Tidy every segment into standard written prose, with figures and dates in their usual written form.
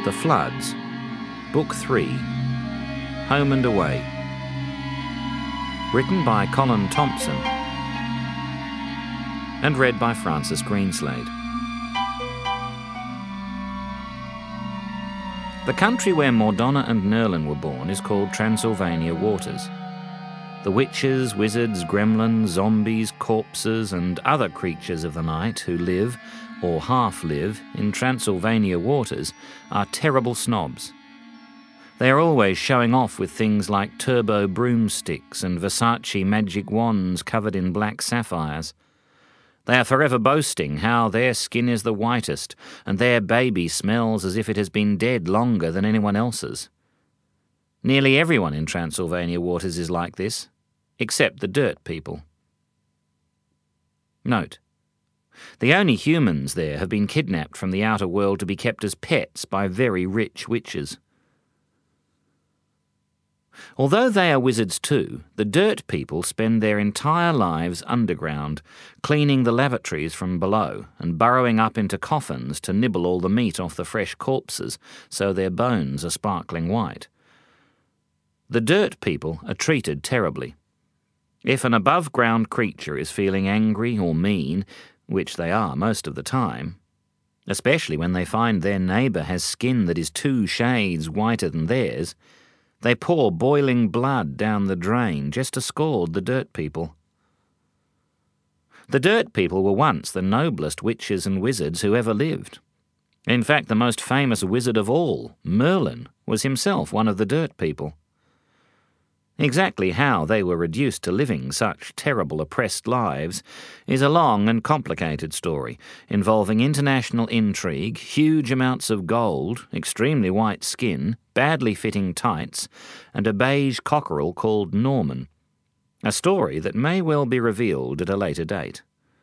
The Floods, Book 3, Home and Away. Written by Colin Thompson and read by Francis Greenslade. The country where Mordaunt and Merlin were born is called Transylvania Waters. The witches, wizards, gremlins, zombies, corpses and other creatures of the night who live, or half live, in Transylvania Waters are terrible snobs. They are always showing off with things like turbo broomsticks and Versace magic wands covered in black sapphires. They are forever boasting how their skin is the whitest and their baby smells as if it has been dead longer than anyone else's. Nearly everyone in Transylvania Waters is like this, except the dirt people. Note: the only humans there have been kidnapped from the outer world to be kept as pets by very rich witches. Although they are wizards too, the dirt people spend their entire lives underground, cleaning the lavatories from below and burrowing up into coffins to nibble all the meat off the fresh corpses so their bones are sparkling white. The dirt people are treated terribly. If an above-ground creature is feeling angry or mean, which they are most of the time, especially when they find their neighbour has skin that is 2 shades whiter than theirs, they pour boiling blood down the drain just to scald the dirt people. The dirt people were once the noblest witches and wizards who ever lived. In fact, the most famous wizard of all, Merlin, was himself one of the dirt people. Exactly how they were reduced to living such terrible oppressed lives is a long and complicated story involving international intrigue, huge amounts of gold, extremely white skin, badly fitting tights, and a beige cockerel called Norman, a story that may well be revealed at a later date.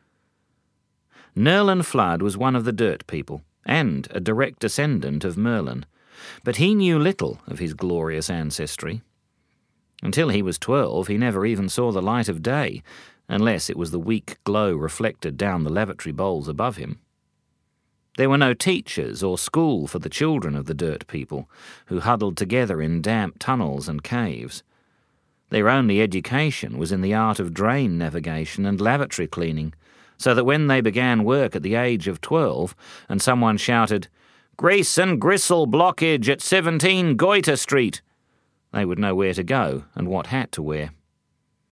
Nerlin Flood was one of the dirt people, and a direct descendant of Merlin, but he knew little of his glorious ancestry. Until he was 12, he never even saw the light of day, unless it was the weak glow reflected down the lavatory bowls above him. There were no teachers or school for the children of the dirt people, who huddled together in damp tunnels and caves. Their only education was in the art of drain navigation and lavatory cleaning, so that when they began work at the age of 12, and someone shouted, "Grease and gristle blockage at 17 Goiter Street," they would know where to go and what hat to wear.